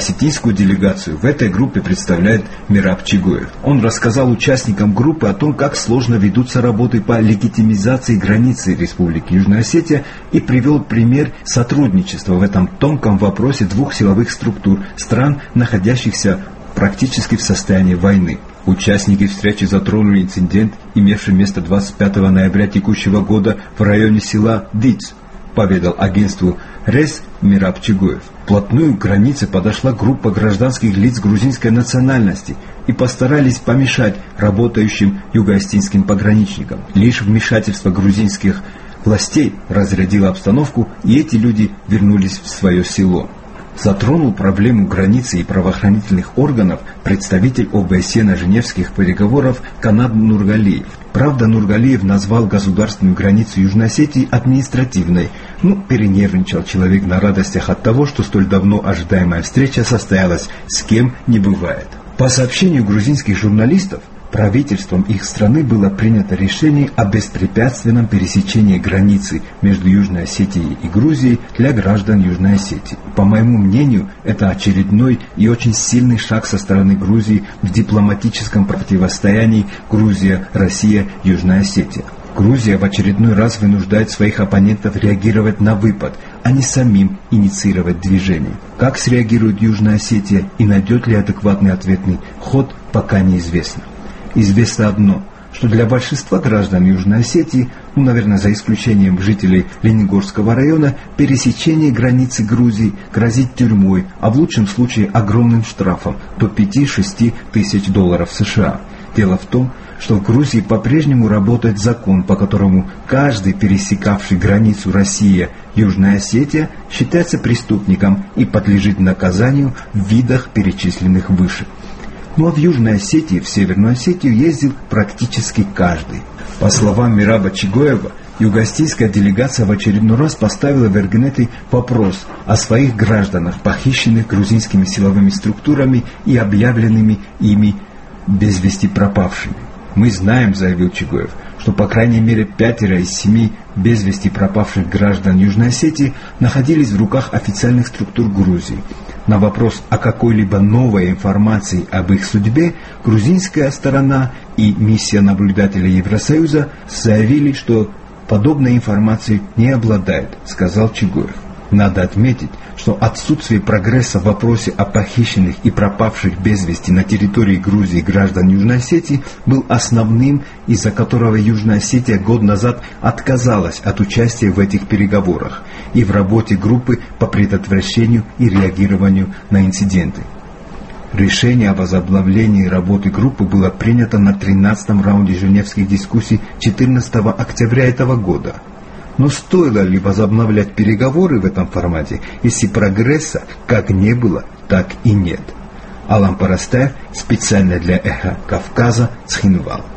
Осетинскую делегацию в этой группе представляет Мераб Чигоев. Он рассказал участникам группы о том, как сложно ведутся работы по легитимизации границы Республики Южная Осетия и привел пример сотрудничества в этом тонком вопросе двух силовых структур стран, находящихся практически в состоянии войны. Участники встречи затронули инцидент, имевший место 25 ноября текущего года в районе села Диц, поведал агентству РЕС Мераб Чигоев. Вплотную к границе подошла группа гражданских лиц грузинской национальности и постарались помешать работающим юго-осетинским пограничникам. Лишь вмешательство грузинских властей разрядило обстановку, и эти люди вернулись в свое село. Затронул проблему границы и правоохранительных органов представитель ОБСЕ на женевских переговорах Канат Нургалиев. Правда, Нургалиев назвал государственную границу Южной Осетии административной. Перенервничал человек на радостях от того, что столь давно ожидаемая встреча состоялась, с кем не бывает. По сообщению грузинских журналистов, правительством их страны было принято решение о беспрепятственном пересечении границы между Южной Осетией и Грузией для граждан Южной Осетии. По моему мнению, это очередной и очень сильный шаг со стороны Грузии в дипломатическом противостоянии Грузия-Россия Южная Осетия. Грузия в очередной раз вынуждает своих оппонентов реагировать на выпад, а не самим инициировать движение. Как среагирует Южная Осетия и найдет ли адекватный ответный ход, пока неизвестно. Известно одно, что для большинства граждан Южной Осетии, наверное, за исключением жителей Лениногорского района, пересечение границы Грузии грозит тюрьмой, а в лучшем случае огромным штрафом до 5-6 тысяч долларов США. Дело в том, что в Грузии по-прежнему работает закон, по которому каждый, пересекавший границу Россия-Южная Осетия, считается преступником и подлежит наказанию в видах, перечисленных выше. А в Южной Осетии, в Северную Осетию ездил практически каждый. По словам Мераба Чигоева, юго-осетинская делегация в очередной раз поставила в Эргенете вопрос о своих гражданах, похищенных грузинскими силовыми структурами и объявленными ими без вести пропавшими. «Мы знаем», — заявил Чигоев, что по крайней мере 5 из 7 без вести пропавших граждан Южной Осетии находились в руках официальных структур Грузии. На вопрос о какой-либо новой информации об их судьбе грузинская сторона и миссия наблюдателя Евросоюза заявили, что подобной информацией не обладает, сказал Чигоев. Надо отметить, что отсутствие прогресса в вопросе о похищенных и пропавших без вести на территории Грузии граждан Южной Осетии был основным, из-за которого Южная Осетия год назад отказалась от участия в этих переговорах и в работе группы по предотвращению и реагированию на инциденты. Решение о возобновлении работы группы было принято на 13-м раунде женевских дискуссий 14 октября этого года. Но стоило ли возобновлять переговоры в этом формате, если прогресса как не было, так и нет? Алан Парастаев специально для Эхо Кавказа, Цхинвал.